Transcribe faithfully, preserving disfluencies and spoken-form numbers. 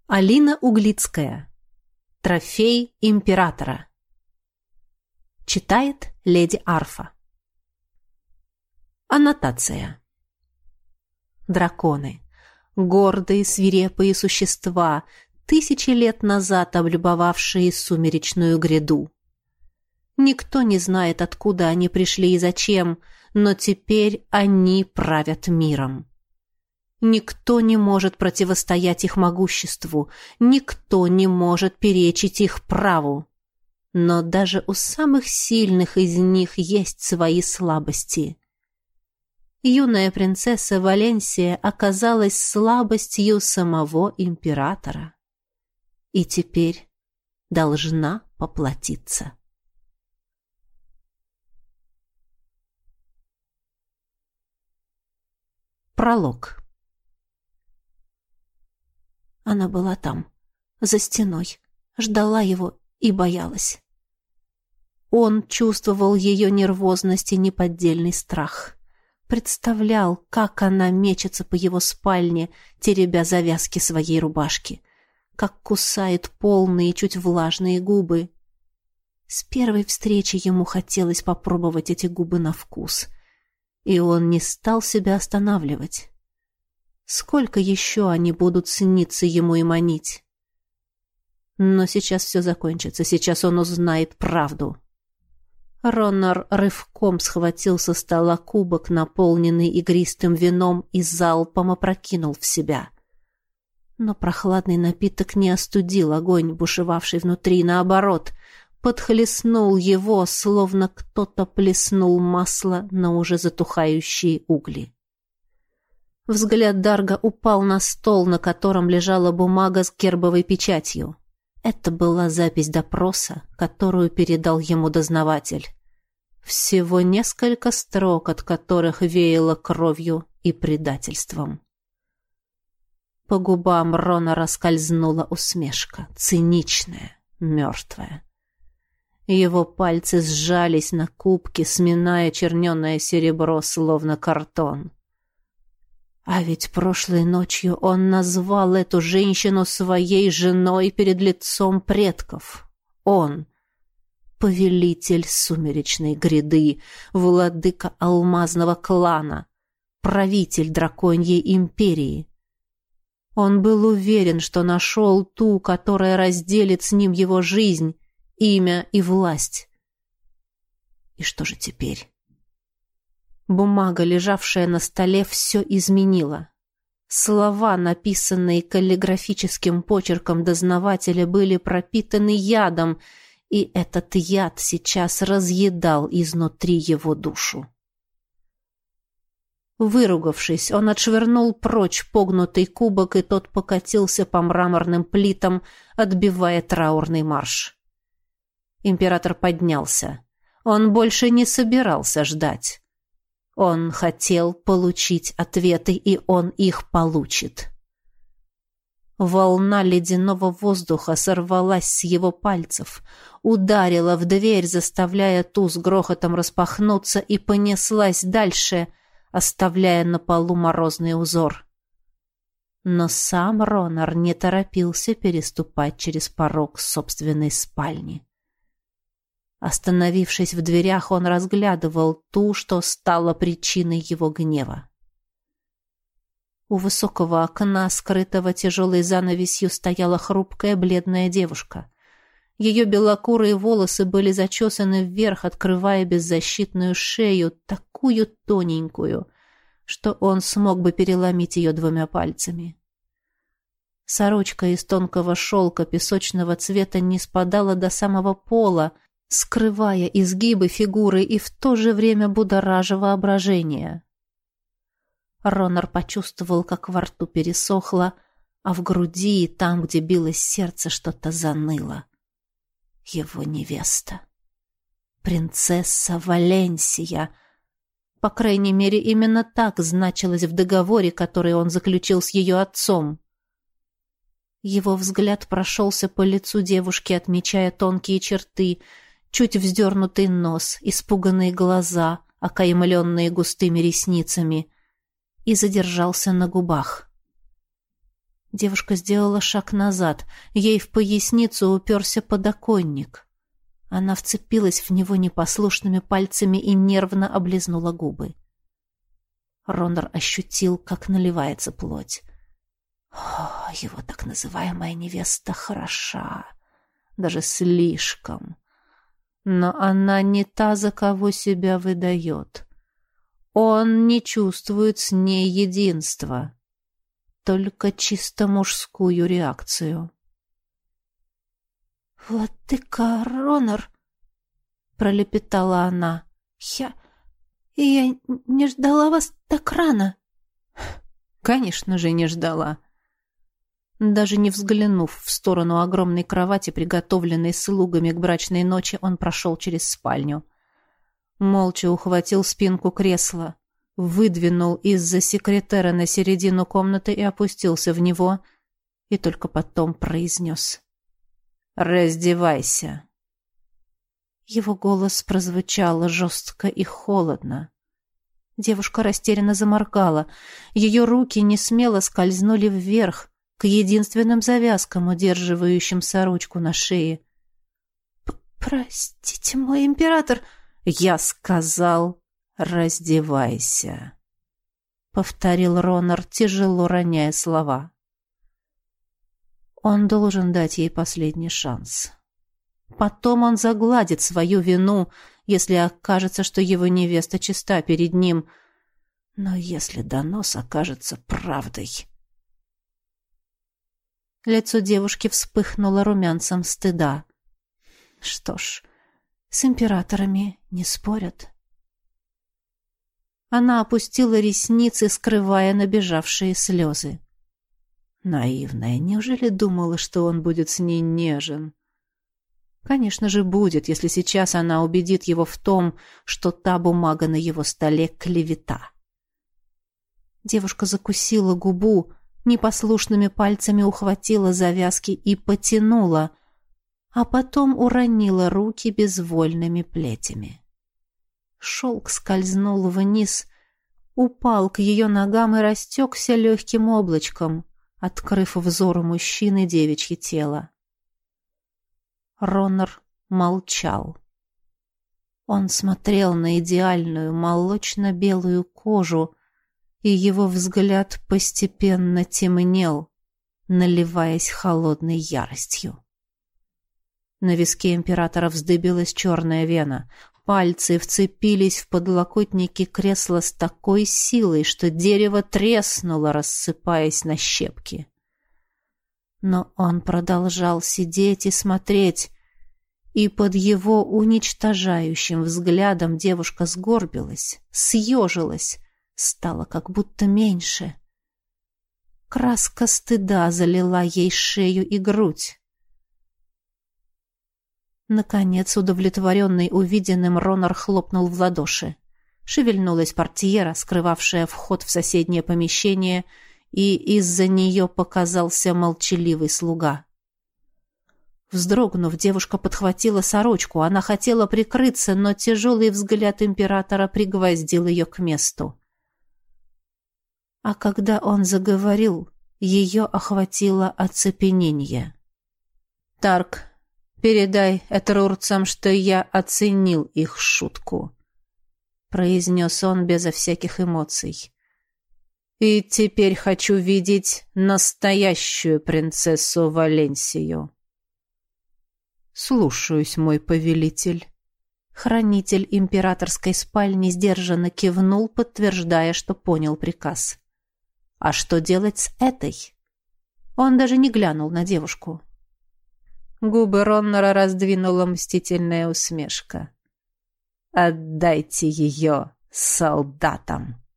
Алина Углицкая. Трофей императора. Читает леди Арфа. Аннотация. Драконы. Гордые, свирепые существа, тысячи лет назад облюбовавшие сумеречную гряду. Никто не знает, откуда они пришли и зачем, но теперь они правят миром. Никто не может противостоять их могуществу, никто не может перечить их праву. Но даже у самых сильных из них есть свои слабости. Юная принцесса Валенсия оказалась слабостью самого императора. И теперь должна поплатиться. Пролог. Она была там, за стеной, ждала его и боялась. Он чувствовал ее нервозность и неподдельный страх. Представлял, как она мечется по его спальне, теребя завязки своей рубашки, как кусает полные, чуть влажные губы. С первой встречи ему хотелось попробовать эти губы на вкус, и он не стал себя останавливать. Сколько еще они будут сниться ему и манить? Но сейчас все закончится, сейчас он узнает правду. Ронар рывком схватил со стола кубок, наполненный игристым вином, и залпом опрокинул в себя. Но прохладный напиток не остудил огонь, бушевавший внутри, наоборот, подхлестнул его, словно кто-то плеснул масло на уже затухающие угли. Взгляд Дарга упал на стол, на котором лежала бумага с гербовой печатью. Это была запись допроса, которую передал ему дознаватель. Всего несколько строк, от которых веяло кровью и предательством. По губам Ронара скользнула усмешка, циничная, мертвая. Его пальцы сжались на кубке, сминая черненое серебро, словно картон. А ведь прошлой ночью он назвал эту женщину своей женой перед лицом предков. Он — повелитель сумеречной гряды, владыка алмазного клана, правитель драконьей империи. Он был уверен, что нашел ту, которая разделит с ним его жизнь, имя и власть. И что же теперь? Бумага, лежавшая на столе, все изменила. Слова, написанные каллиграфическим почерком дознавателя, были пропитаны ядом, и этот яд сейчас разъедал изнутри его душу. Выругавшись, он отшвырнул прочь погнутый кубок, и тот покатился по мраморным плитам, отбивая траурный марш. Император поднялся. Он больше не собирался ждать. Он хотел получить ответы, и он их получит. Волна ледяного воздуха сорвалась с его пальцев, ударила в дверь, заставляя ту с грохотом распахнуться, и понеслась дальше, оставляя на полу морозный узор. Но сам Ронар не торопился переступать через порог собственной спальни. Остановившись в дверях, он разглядывал ту, что стала причиной его гнева. У высокого окна, скрытого тяжелой занавесью, стояла хрупкая бледная девушка. Ее белокурые волосы были зачесаны вверх, открывая беззащитную шею, такую тоненькую, что он смог бы переломить ее двумя пальцами. Сорочка из тонкого шелка песочного цвета не спадала до самого пола, скрывая изгибы фигуры и в то же время будоража воображение. Ронар почувствовал, как во рту пересохло, а в груди, там, где билось сердце, что-то заныло. Его невеста. Принцесса Валенсия. По крайней мере, именно так значилось в договоре, который он заключил с ее отцом. Его взгляд прошелся по лицу девушки, отмечая тонкие черты, чуть вздернутый нос, испуганные глаза, окаймленные густыми ресницами, и задержался на губах. Девушка сделала шаг назад. Ей в поясницу уперся подоконник. Она вцепилась в него непослушными пальцами и нервно облизнула губы. Ронор ощутил, как наливается плоть. О, его так называемая невеста хороша. Даже слишком. Но она не та, за кого себя выдает. Он не чувствует с ней единства. Только чисто мужскую реакцию. «Владыка Ронор», — пролепетала она, — «я... я не ждала вас так рано». «Конечно же, не ждала». Даже не взглянув в сторону огромной кровати, приготовленной слугами к брачной ночи, он прошел через спальню. Молча ухватил спинку кресла, выдвинул из-за секретера на середину комнаты и опустился в него, и только потом произнес: «Раздевайся». Его голос прозвучал жестко и холодно. Девушка растерянно заморгала. Ее руки несмело скользнули вверх, к единственным завязкам, удерживающим сорочку на шее. «Простите, мой император...» «Я сказал, раздевайся», — повторил Ронор, тяжело роняя слова. Он должен дать ей последний шанс. Потом он загладит свою вину, если окажется, что его невеста чиста перед ним. Но если донос окажется правдой... Лицо девушки вспыхнуло румянцем стыда. Что ж, с императорами не спорят. Она опустила ресницы, скрывая набежавшие слезы. Наивная, неужели думала, что он будет с ней нежен? Конечно же, будет, если сейчас она убедит его в том, что та бумага на его столе — клевета. Девушка закусила губу, непослушными пальцами ухватила завязки и потянула, а потом уронила руки безвольными плетями. Шелк скользнул вниз, упал к ее ногам и растекся легким облачком, открыв взору мужчины девичье тело. Ронор молчал. Он смотрел на идеальную молочно-белую кожу, и его взгляд постепенно темнел, наливаясь холодной яростью. На виске императора вздыбилась черная вена. Пальцы вцепились в подлокотники кресла с такой силой, что дерево треснуло, рассыпаясь на щепки. Но он продолжал сидеть и смотреть, и под его уничтожающим взглядом девушка сгорбилась, съежилась, стала как будто меньше. Краска стыда залила ей шею и грудь. Наконец, удовлетворенный увиденным, Ронор хлопнул в ладоши. Шевельнулась портьера, скрывавшая вход в соседнее помещение, и из-за нее показался молчаливый слуга. Вздрогнув, девушка подхватила сорочку. Она хотела прикрыться, но тяжелый взгляд императора пригвоздил ее к месту. А когда он заговорил, ее охватило оцепенение. «Тарк, передай этрурцам, что я оценил их шутку», — произнес он безо всяких эмоций. «И теперь хочу видеть настоящую принцессу Валенсию». «Слушаюсь, мой повелитель». Хранитель императорской спальни сдержанно кивнул, подтверждая, что понял приказ. А что делать с этой? Он даже не глянул на девушку. Губы Роннора раздвинула мстительная усмешка. «Отдайте ее солдатам!»